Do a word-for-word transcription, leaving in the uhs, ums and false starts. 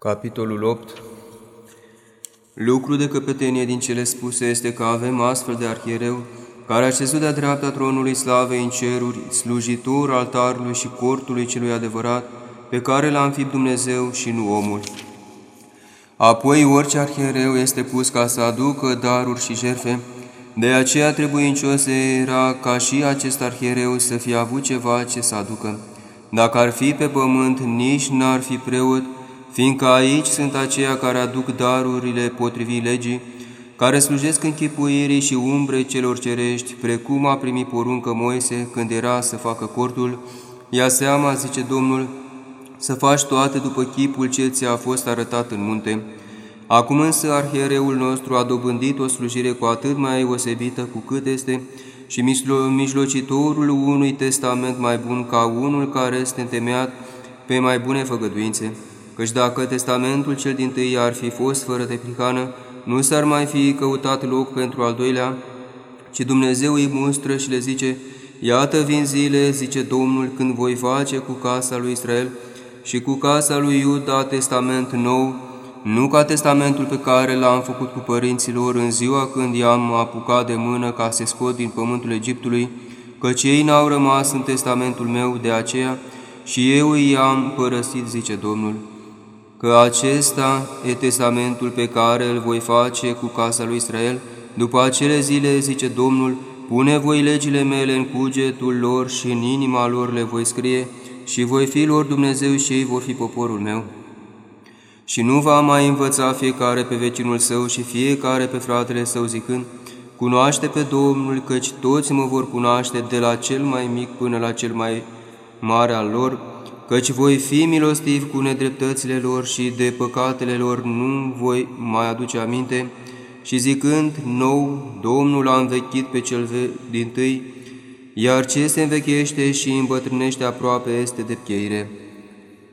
Capitolul opt. Lucru de căpetenie din cele spuse este că avem astfel de arhiereu, care a șezut de-a dreapta tronului slavei în ceruri, slujitor altarului și cortului celui adevărat, pe care l-a înfipt Dumnezeu și nu omul. Apoi orice arhiereu este pus ca să aducă daruri și jertfe, de aceea trebuincios era ca și acest arhiereu să fie avut ceva ce să aducă. Dacă ar fi pe pământ, nici n-ar fi preot, fiindcă aici sunt aceia care aduc darurile potrivit legii, care slujesc închipuirii și umbre celor cerești, precum a primit poruncă Moise când era să facă cortul. Ia seama, zice Domnul, să faci toate după chipul ce ți-a fost arătat în munte. Acum însă arhiereul nostru a dobândit o slujire cu atât mai osebită cu cât este și mijlocitorul unui testament mai bun ca unul care este întemeiat pe mai bune făgăduințe. Căci dacă testamentul cel dintâi ar fi fost fără de prihană, nu s-ar mai fi căutat loc pentru al doilea, ci Dumnezeu îi mustră și le zice: iată vin zile, zice Domnul, când voi face cu casa lui Israel și cu casa lui Iuda testament nou, nu ca testamentul pe care l-am făcut cu părinților în ziua când i-am apucat de mână ca să scot din pământul Egiptului, căci ei n-au rămas în testamentul meu, de aceea și eu i-am părăsit, zice Domnul. Că acesta e testamentul pe care îl voi face cu casa lui Israel, după acele zile, zice Domnul, pune voi legile mele în cugetul lor și în inima lor le voi scrie și voi fi lor Dumnezeu și ei vor fi poporul meu. Și nu va mai învăța fiecare pe vecinul său și fiecare pe fratele său zicând: cunoaște pe Domnul, căci toți mă vor cunoaște, de la cel mai mic până la cel mai mare al lor, căci voi fi milostiv cu nedreptățile lor și de păcatele lor nu voi mai aduce aminte. Și zicând nou, Domnul a învechit pe cel dintâi, iar ce se învechește și îmbătrânește aproape este de pcheire.